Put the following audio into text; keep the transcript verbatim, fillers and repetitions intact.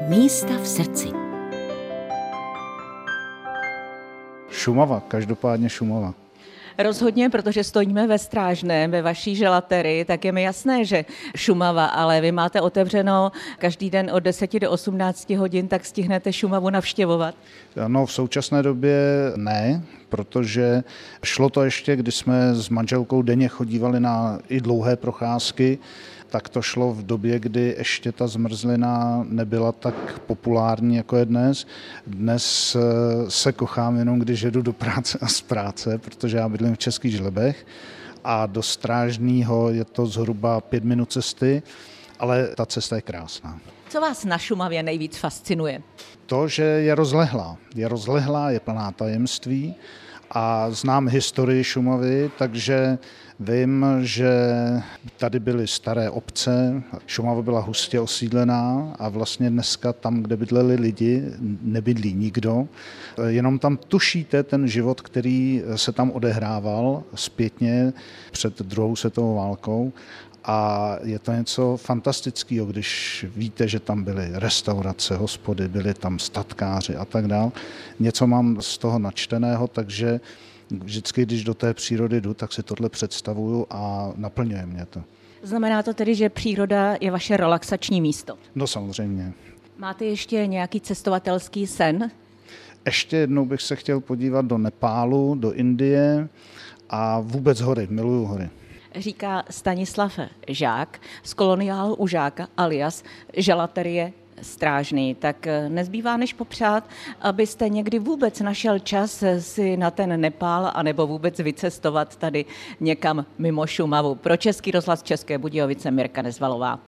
Místa v srdci. Šumava, každopádně Šumava. Rozhodně, protože stojíme ve Strážném, ve vaší želaterii, tak je mi jasné, že Šumava, ale vy máte otevřeno každý den od deseti do osmnácti hodin, tak stihnete Šumavu navštěvovat? No, v současné době ne, protože šlo to ještě, když jsme s manželkou denně chodívali na i dlouhé procházky, tak to šlo v době, kdy ještě ta zmrzlina nebyla tak populární, jako je dnes. Dnes se kochám jenom, když jedu do práce a z práce, protože já bydlím v Českých Žlebech a do Strážného je to zhruba pět minut cesty, ale ta cesta je krásná. Co vás na Šumavě nejvíc fascinuje? To, že je rozlehlá. Je rozlehlá, je plná tajemství a znám historii Šumavy, takže vím, že tady byly staré obce, Šumava byla hustě osídlená a vlastně dneska tam, kde bydleli lidi, nebydlí nikdo. Jenom tam tušíte ten život, který se tam odehrával zpětně před druhou světovou válkou. A je to něco fantastického, když víte, že tam byly restaurace, hospody, byli tam statkáři a tak dál. Něco mám z toho načteného, takže vždycky, když do té přírody jdu, tak si tohle představuju a naplňuje mě to. Znamená to tedy, že příroda je vaše relaxační místo? No samozřejmě. Máte ještě nějaký cestovatelský sen? Ještě jednou bych se chtěl podívat do Nepálu, do Indie a vůbec hory, miluju hory. Říká Stanislav Žák z koloniálu u Žáka alias želaterie Strážný. Tak nezbývá než popřát, abyste někdy vůbec našel čas si na ten Nepál anebo vůbec vycestovat tady někam mimo Šumavu. Pro Český rozhlas České Budějovice Mirka Nezvalová.